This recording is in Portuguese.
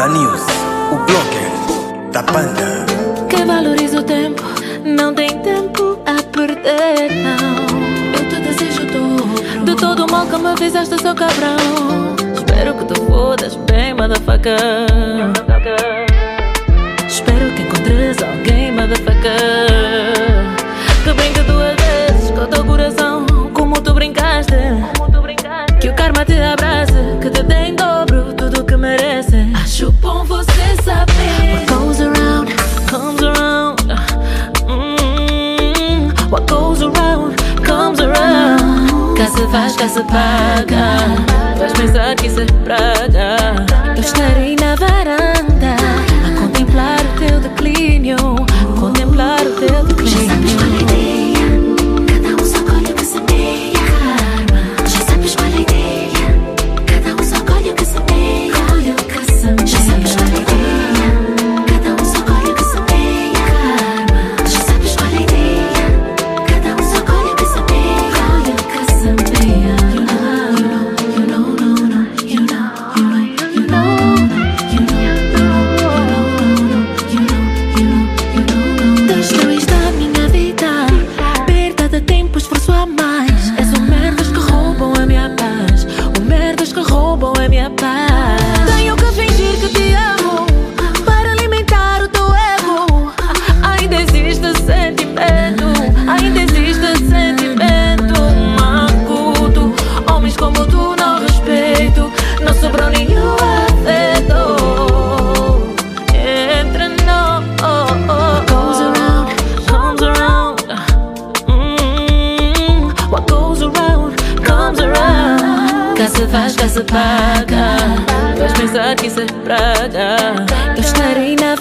Banda News, o blogger da banda. Quem valoriza o tempo não tem tempo a perder, não. Eu te desejo tudo, de todo o mal que me fizeste, seu cabrão. Espero que te fodas bem, motherfucker. Espero que encontres alguém, motherfucker, que brinque duas vezes com o teu coração, como tu brincaste. Que o karma te abrace, que te dê em dobro tudo o que merece. Acho bom você saber. What goes around, comes around. What goes around, comes around. Cá se faz, cá se paga. Vais pensar que isso é praga. Eu estarei na varanda a contemplar o teu declínio, contemplar o teu declínio. Já sabes qual é a ideia, cada um só colhe o que semeia. Karma. Já sabes qual é a ideia, cada um só colhe o que semeia. Colhe o que semeia. Já sabes qual é a ideia, cada um só colhe o que semeia. Karma. Já sabes qual é a ideia, cada um só colhe o que semeia. Colhe o que semeia. Tenho que fingir que te amo para alimentar o teu ego. Ainda existe sentimento, ainda existe sentimento. Macuto, homens como tu não respeito. Não sobrou nenhum afeto entre nós. What goes around, comes around. What goes around, comes around. Cá se faz, cá se paga. Vais pensar que isso é praga. Eu estarei na